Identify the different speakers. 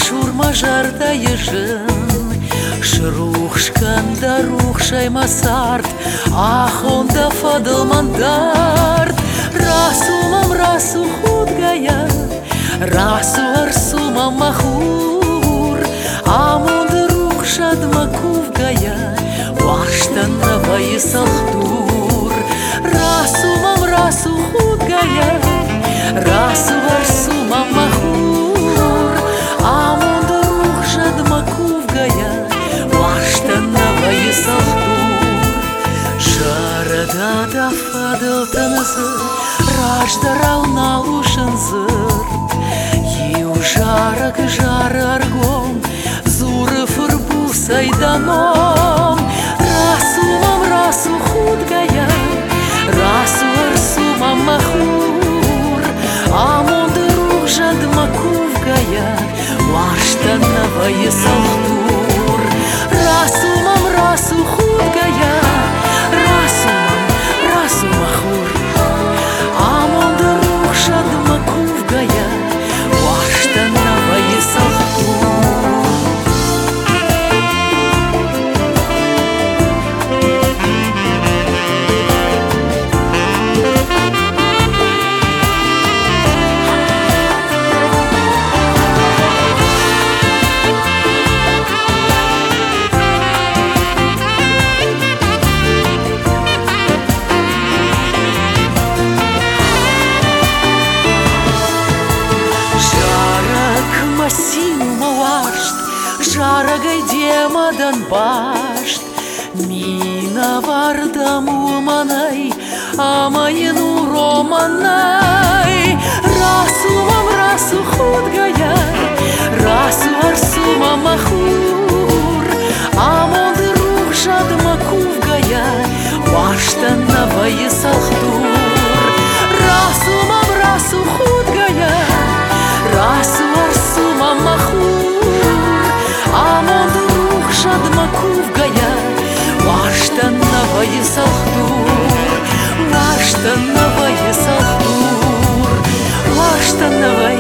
Speaker 1: шурма жарта ежын, шрухшкан да рухшай масарт, ах он да фадыл мандарт. Расумам расу худгая, расу арсумам махур, амон да рухшад макувгая, ваштан навай сахтур. Расумам расу худгая, расу арсумам махур, амон да рухшад макувгая, ваштан навай сахтур. Жарада да фадыл танзы, рождарал на ушанзыр, ю жарак жар аргом, зуры фырбу сайданом. Расумам расу худгая, расу арсумам махур, амон да рухшад макувгая, ваштан навай сахтур. Расумам расу худгая, расумам расу махур, амон да рухшад макувгая, ваштан навай сахтур. Жарагай демадан башт, мина вардам уманай, амайну романай. Расумам расу худгая, расу арсумам махур, амон да рухшад макувгая, ваштан навай сахтур. Расумам расу худгая, расу арсумам махур, амон да рухшад макувгая, ваштан навай сахтур, ваштан навай сахтур, ваштан навай